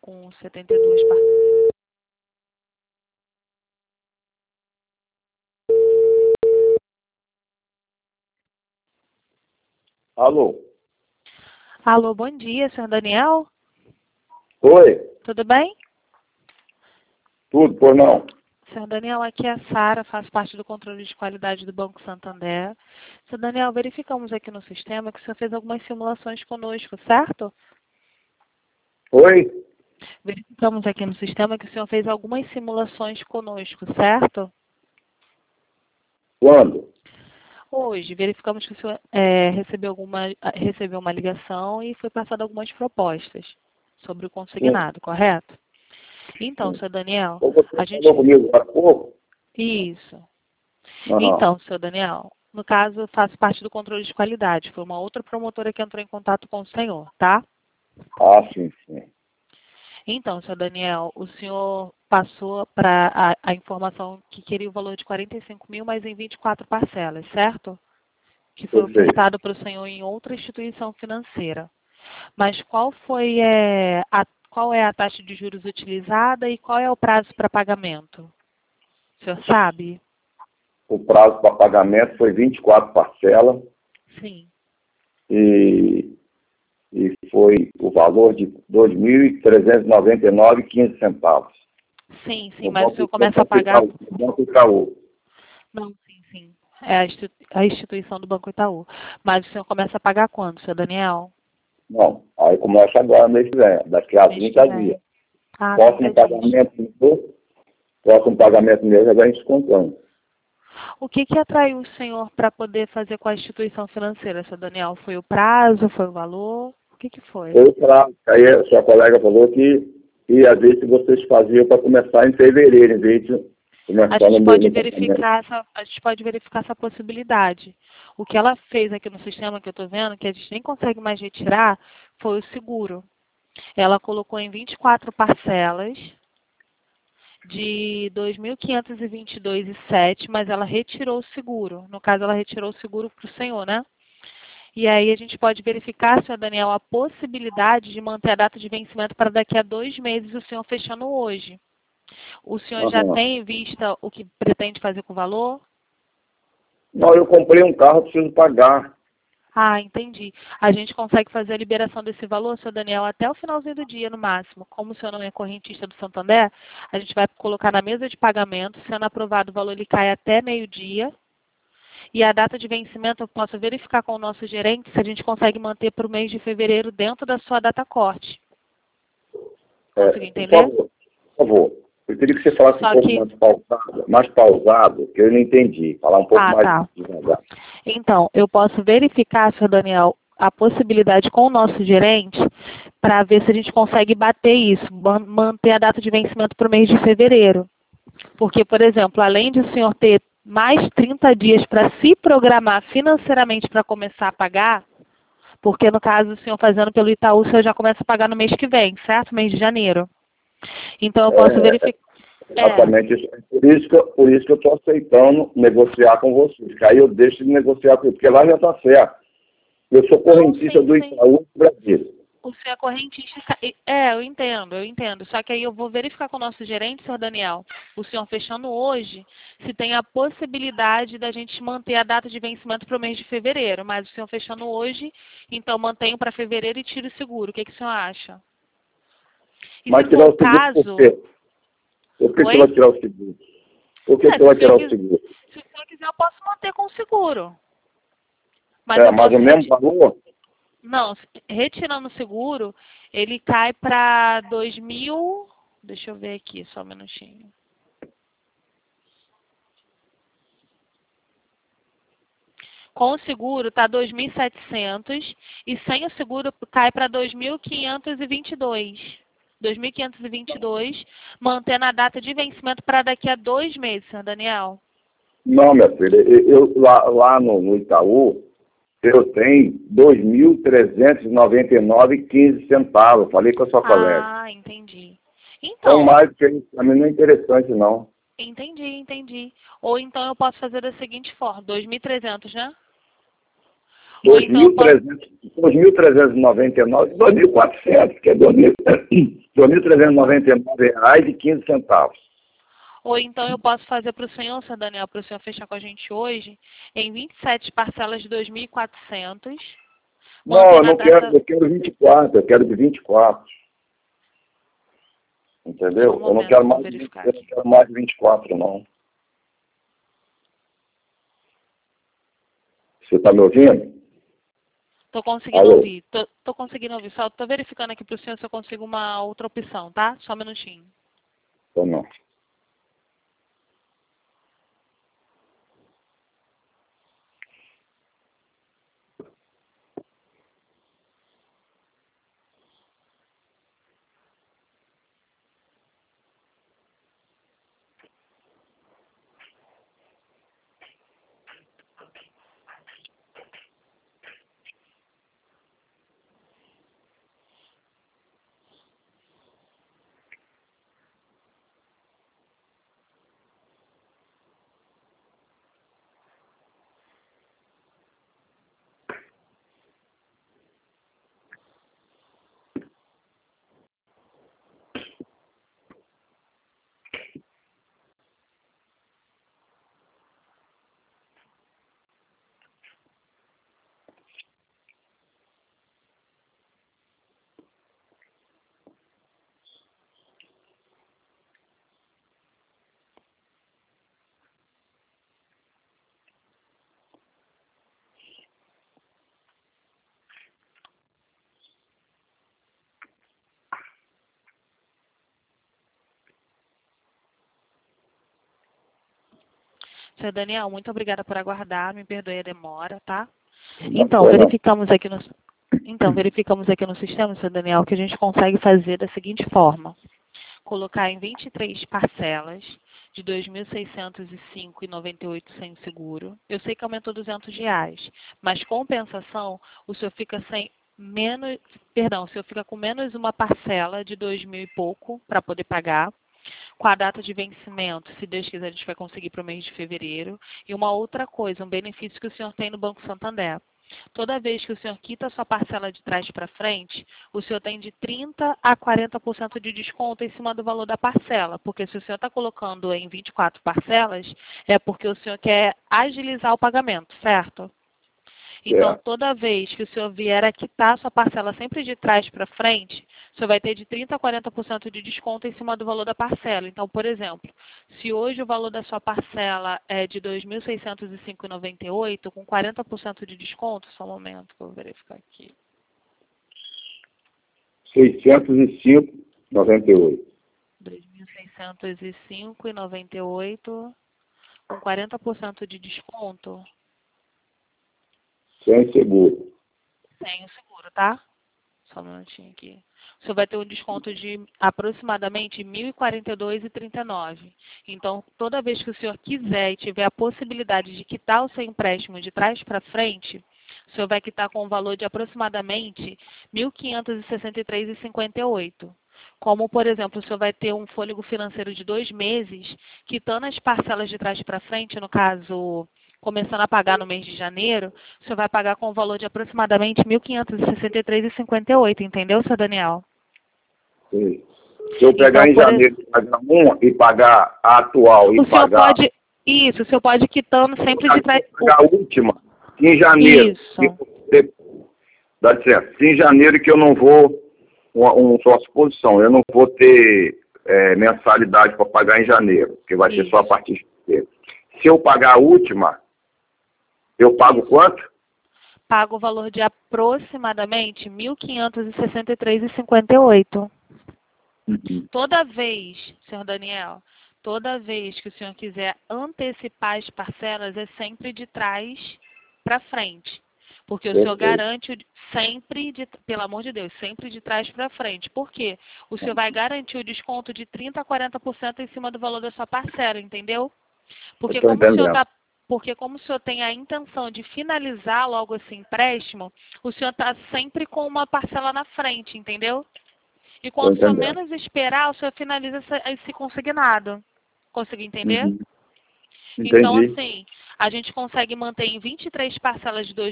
com 72 parcelas. Alô? Alô, bom dia, senhor Daniel? Oi? Tudo bem? Tudo, por não? Senhor Daniel, aqui é a Sara, faço parte do controle de qualidade do Banco Santander. Senhor Daniel, verificamos aqui no sistema que o senhor fez algumas simulações conosco, certo? Oi? Verificamos aqui no sistema que o senhor fez algumas simulações conosco, certo? Quando? Hoje, verificamos que o senhor recebeu uma ligação e foi passado algumas propostas sobre o Sim. consignado, correto? Então, senhor Daniel, Você a gente... falou comigo há pouco? Isso. Aham. Então, senhor Daniel, no caso, eu faço parte do controle de qualidade. Foi uma outra promotora que entrou em contato com o senhor, tá? Ah, sim, sim. Então, senhor Daniel, o senhor passou para a informação que queria o valor de 45 mil, mas em 24 parcelas, certo? Que foi Perfeito. ofertado para o senhor em outra instituição financeira. Mas qual é a taxa de juros utilizada e qual é o prazo para pagamento? O senhor sabe? O prazo para pagamento foi 24 parcelas Sim. e foi o valor de R$ 2.399,15. Sim, sim, No mas o Banco senhor começa a pagar... No Banco Itaú. Não, sim, sim. É a instituição do Banco Itaú. Mas o senhor começa a pagar quando, senhor Daniel? Não, aí começa agora mês que vem, daqui a Mês que 30 vem. dias. Ah, 30 Próximo dias. pagamento mesmo já vem descontando. O que atraiu o senhor para poder fazer com a instituição financeira, senhor Daniel? Foi o prazo, foi o valor? O que foi? Foi o prazo. Aí a sua colega falou que ia ver se vocês faziam para começar em fevereiro, em vez de A começar no gente mês pode de pagamento. verificar essa possibilidade. O que ela fez aqui no sistema que eu estou vendo, que a gente nem consegue mais retirar, foi o seguro. Ela colocou em 24 parcelas de 2.522,07, mas ela retirou o seguro. No caso, ela retirou o seguro para o senhor, né? E aí a gente pode verificar, senhor Daniel, a possibilidade de manter a data de vencimento para daqui a 2 meses, o senhor fechando hoje. O senhor já Aham. tem em vista o que pretende fazer com o valor? Não, eu comprei um carro, preciso pagar. Ah, entendi. A gente consegue fazer a liberação desse valor, senhor Daniel, até o finalzinho do dia, no máximo. Como o senhor não é correntista do Santander, a gente vai colocar na mesa de pagamento. Sendo aprovado, o valor ele cai até meio-dia. E a data de vencimento eu posso verificar com o nosso gerente se a gente consegue manter para o mês de fevereiro dentro da sua data corte. Conseguiu Por entender? favor, por favor. Eu queria que você falasse um Só pouco que... mais pausado, que eu não entendi. Falar um pouco Ah, mais tá. devagar. Então, eu posso verificar, senhor Daniel, a possibilidade com o nosso gerente para ver se a gente consegue bater isso, manter a data de vencimento para o mês de fevereiro. Porque, por exemplo, além de o senhor ter mais 30 dias para se programar financeiramente para começar a pagar, porque no caso o senhor fazendo pelo Itaú, o senhor já começa a pagar no mês que vem, certo? Mês de janeiro. Então eu posso verificar. Exatamente isso. Por isso que eu estou aceitando negociar com vocês. Que aí eu deixo de negociar com porque lá já está certo. Eu sou Não, correntista sim, do sim. Itaú do Brasil. O senhor é correntista. É, eu entendo. Só que aí eu vou verificar com o nosso gerente, senhor Daniel, o senhor fechando hoje, se tem a possibilidade da gente manter a data de vencimento para o mês de fevereiro. Mas o senhor fechando hoje, então mantenho para fevereiro e tiro o seguro. O que o senhor acha? E se Mas for tirar o o seguro por caso... quê? Por que você vai Oi? tirar o seguro? Por que É, você se o vai senhor tirar o seguro? quiser, eu posso manter com o seguro. Mas eu Mas posso o mesmo valor? Não, retirando o seguro, ele cai para 2.000. Deixa eu ver aqui, só um minutinho. Com o seguro está 2.700 e sem o seguro cai para 2.522. 2.522, mantendo a data de vencimento para daqui a 2 meses, senhor Daniel. Não, minha filha. Lá no Itaú, eu tenho R$ 2.399,15. Falei com a sua colega. Ah, entendi. Então, Então, mais que isso, para mim não é interessante, não. entendi. Ou então eu posso fazer da seguinte forma, 2.300, né? Ou então eu posso... 2.399, 2.400, que é 2.399,15. Ou então eu posso fazer para o senhor, Sr. Daniel, para o senhor fechar com a gente hoje, em 27 parcelas de 2.400. Não, eu não quero, eu quero 24, eu quero de 24. Entendeu? Eu não quero mais, eu não quero mais de 24, não. Você está me ouvindo? Estou conseguindo ouvir. Estou conseguindo ouvir. Só estou verificando aqui para o senhor se eu consigo uma outra opção, tá? Só um minutinho. Ou não? Senhor Daniel, muito obrigada por aguardar. Me perdoe a demora, tá? Então, verificamos aqui no sistema, senhor Daniel, que a gente consegue fazer da seguinte forma. Colocar em 23 parcelas de R$ 2.605,98 sem seguro. Eu sei que aumentou R$ 200, mas compensação, o senhor fica o senhor fica com menos uma parcela de 2.000 e pouco para poder pagar. Com a data de vencimento, se Deus quiser, a gente vai conseguir para o mês de fevereiro. E uma outra coisa, um benefício que o senhor tem no Banco Santander. Toda vez que o senhor quita a sua parcela de trás para frente, o senhor tem de 30% a 40% de desconto em cima do valor da parcela. Porque se o senhor está colocando em 24 parcelas, é porque o senhor quer agilizar o pagamento, certo? Então, toda vez que o senhor vier a quitar a sua parcela sempre de trás para frente, o senhor vai ter de 30% a 40% de desconto em cima do valor da parcela. Então, por exemplo, se hoje o valor da sua parcela é de R$ 2.605,98, com 40% de desconto, só um momento que eu vou verificar aqui. 605,98. 2.605,98, com 40% de desconto. Sem seguro. Sem o seguro, tá? Só um minutinho aqui. O senhor vai ter um desconto de aproximadamente R$ 1.042,39. Então, toda vez que o senhor quiser e tiver a possibilidade de quitar o seu empréstimo de trás para frente, o senhor vai quitar com um valor de aproximadamente R$ 1.563,58. Como, por exemplo, o senhor vai ter um fôlego financeiro de 2 meses, quitando as parcelas de trás para frente, no caso, começando a pagar no mês de janeiro, o senhor vai pagar com um valor de aproximadamente R$ 1.563,58, entendeu, senhor Daniel? Sim. Se eu pegar em janeiro e pagar a atual e pagar... Isso, o senhor pode ir quitando sempre de trás... Pagar a última, em janeiro. Isso. Dá certo. Se em janeiro que eu não vou... Só suposição, eu não vou ter mensalidade para pagar em janeiro, porque vai ser só a partir de janeiro. Se eu pagar a última, eu pago quanto? Pago o valor de aproximadamente R$ 1.563,58. Toda vez, senhor Daniel, toda vez que o senhor quiser antecipar as parcelas, é sempre de trás para frente. Porque o senhor garante sempre, pelo amor de Deus, sempre de trás para frente. Por quê? O senhor vai garantir o desconto de 30% a 40% em cima do valor da sua parcela, entendeu? Porque como o senhor tem a intenção de finalizar logo esse empréstimo, o senhor está sempre com uma parcela na frente, entendeu? E quando o senhor menos esperar, o senhor finaliza esse consignado. Conseguiu entender? Então, Entendi. assim, a gente consegue manter em 23 parcelas de R$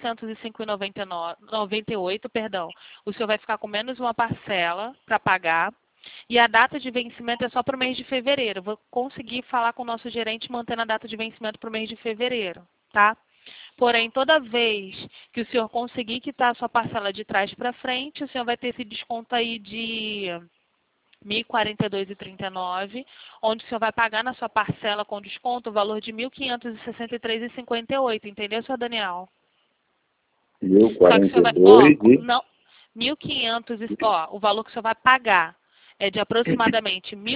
2.605,98, perdão. O senhor vai ficar com menos uma parcela para pagar. E a data de vencimento é só para o mês de fevereiro. Eu vou conseguir falar com o nosso gerente mantendo a data de vencimento para o mês de fevereiro, tá? Porém, toda vez que o senhor conseguir quitar a sua parcela de trás para frente, o senhor vai ter esse desconto aí de R$ 1.042,39, onde o senhor vai pagar na sua parcela com desconto o valor de R$ 1.563,58, entendeu, senhor Daniel? Só que o senhor vai, 1042 e... não, 1.500, o valor que o senhor vai pagar é de aproximadamente R$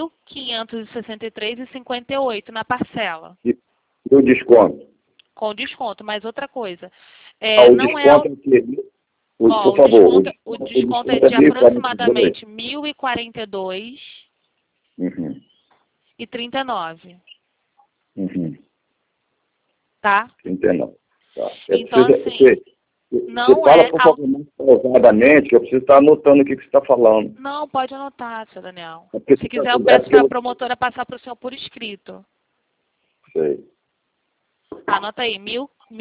1.563,58 na parcela. E o desconto? Com desconto, mas outra coisa. O Não desconto é. é o quê? Por favor. O desconto é de aproximadamente R$ 1.042,39. Uhum. Uhum. Tá? 39. Tá. Então, assim, não você fala, é. por favor, mais pausadamente, que eu preciso estar anotando aqui o que você está falando. Não, pode anotar, seu Daniel. Porque Se quiser, eu peço para a promotora passar para o senhor por escrito. Sei. Anota aí, R$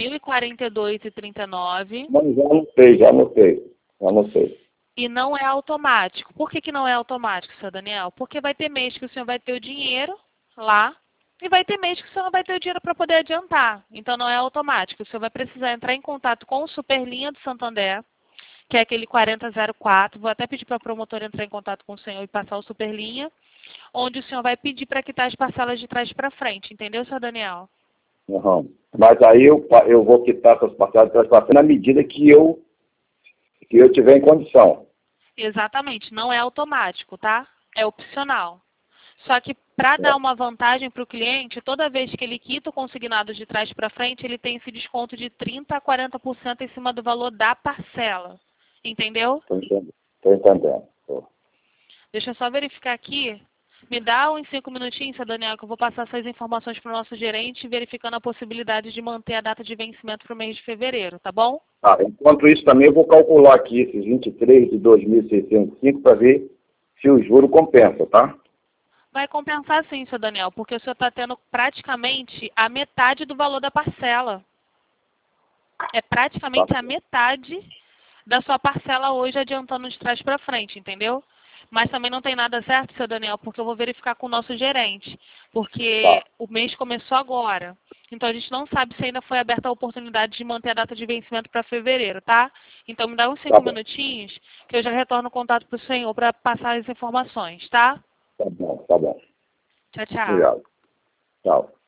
1.042,39. Não, já anotei. E não é automático. Por que não é automático, seu Daniel? Porque vai ter mês que o senhor vai ter o dinheiro lá e vai ter mês que o senhor não vai ter o dinheiro para poder adiantar. Então não é automático. O senhor vai precisar entrar em contato com o Superlinha do Santander, que é aquele 4004. Vou até pedir para a promotora entrar em contato com o senhor e passar o Superlinha, onde o senhor vai pedir para quitar as parcelas de trás para frente. Entendeu, seu Daniel? Uhum. Mas aí eu vou quitar essas parcelas de trás para frente na medida que eu tiver em condição. Exatamente. Não é automático, tá? É opcional. Só que para dar uma vantagem para o cliente, toda vez que ele quita o consignado de trás para frente, ele tem esse desconto de 30% a 40% em cima do valor da parcela. Entendeu? Estou entendendo. Deixa eu só verificar aqui. Me dá uns 5 minutinhos, seu Daniel, que eu vou passar essas informações para o nosso gerente, verificando a possibilidade de manter a data de vencimento para o mês de fevereiro, tá bom? Tá, enquanto isso também eu vou calcular aqui esses 23 de 2.605 para ver se o juro compensa, tá? Vai compensar sim, seu Daniel, porque o senhor está tendo praticamente a metade do valor da parcela. É praticamente a metade da sua parcela hoje adiantando de trás para frente, entendeu? Mas também não tem nada certo, seu Daniel, porque eu vou verificar com o nosso gerente. Porque o mês começou agora. Então a gente não sabe se ainda foi aberta a oportunidade de manter a data de vencimento para fevereiro, tá? Então me dá uns 5 minutinhos que eu já retorno o contato para o senhor para passar as informações, tá? Tá bom. Tchau, tchau. Obrigado. Tchau.